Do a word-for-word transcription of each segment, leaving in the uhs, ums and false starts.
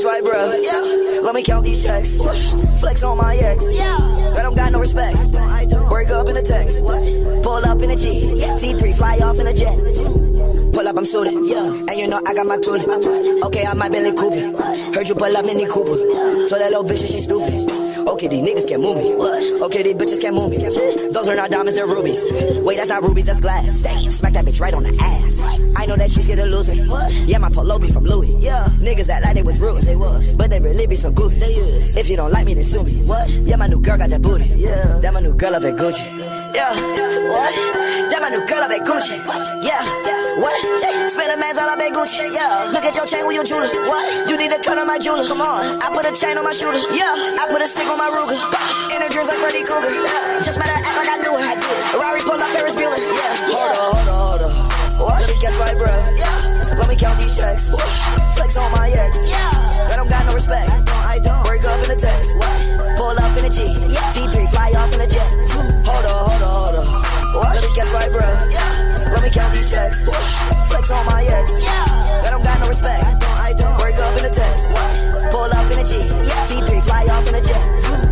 catch right, bro. Yeah. Let me count these checks. Flex on my ex. Yeah. I don't got no respect. I don't, I don't. Break up in a text. What? Pull up in a G. Yeah. T three fly off in a jet. Pull up, I'm suited. Yeah. And you know I got my tool. Okay, I might Bentley Cooper. Heard you pull up Mini Cooper. So that little bitch, she stupid. Okay, these niggas can't move me. What? Okay, these bitches can't move me. Those are not diamonds, they're rubies. Wait, that's not rubies, that's glass. Damn. Smack that bitch right on the ass. What? I know that she's scared to lose me. What? Yeah, my polo be from Louis. Yeah. Niggas act like they was rude. They was. But they really be so goofy. They is. If you don't like me, then sue me. What? Yeah, my new girl got that booty. Yeah. That my new girl up at Gucci. Yeah. What? That my new girl up at Gucci. Yeah. What? Spend a man's all up at Gucci. Yeah. Look at your chain with your jeweler. What? You need to cut on my jeweler. Come on. I put a chain on my shooter. Yeah. I put a stick on my Ruger. In her dreams like Freddy Krueger. Yeah. Just matter act like I knew her. I did. Rari pulled up Ferris Bueller. Yeah. Hold on, hold on, hold on. What? Let me catch right, bro. Yeah. Let me count these checks. What? Flex on my ex. Yeah. I don't got no respect. I don't, I don't. Break up in a text. What? Pull up in a G. Yeah. T three fly off in a jet. Hold on, hold on, hold on. What? Let me catch right, bro. Yeah. Let me count these checks. What? Flex on my ex. Yeah. I don't got no respect. I don't, I don't. Break up in a text. What? Pull up in a G. Yeah. T three fly off in a jet.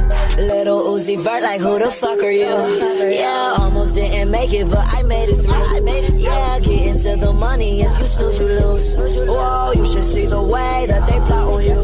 Little Uzi Vert, like who the fuck are you? Yeah, almost didn't make it, but I made it through. I made it. Yeah, get into the money. If you snooze, you lose. Whoa, you should see the way that they plot on you.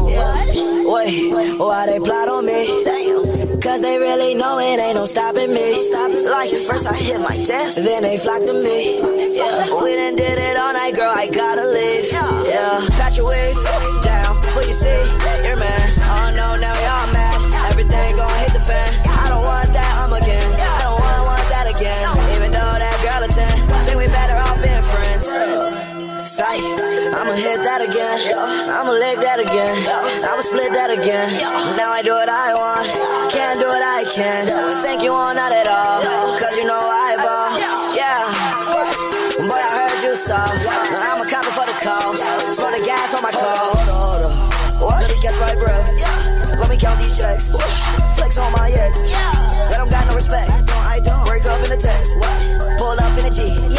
Yeah. Wait, why they plot on me? Damn. Cause they really know it ain't no stopping me. Like first I hit my desk, then they flock to me. Yeah, we done did it all night, girl. I gotta leave. Yeah, patch your wig down before you see your man. Oh no, now y'all mad. Everything gon' hit the fan. I don't want that, I'm again. I don't want, want that again. Even though that girl a ten, think we better off being friends. Psych, I'ma hit that again. I'ma lick that again. I'ma split that again. Now I do what I want, can't do what I can. Think you want not at all, cause you know I ball. Yeah, boy I heard you soft. I'm a copper for the calls. Throw the gas on my car. Hold on, hold on. What? Let me catch right, bro. Let me count these checks. Flex on my ex. I don't got no respect. I don't, I don't. Break up in a text. Pull up in a G.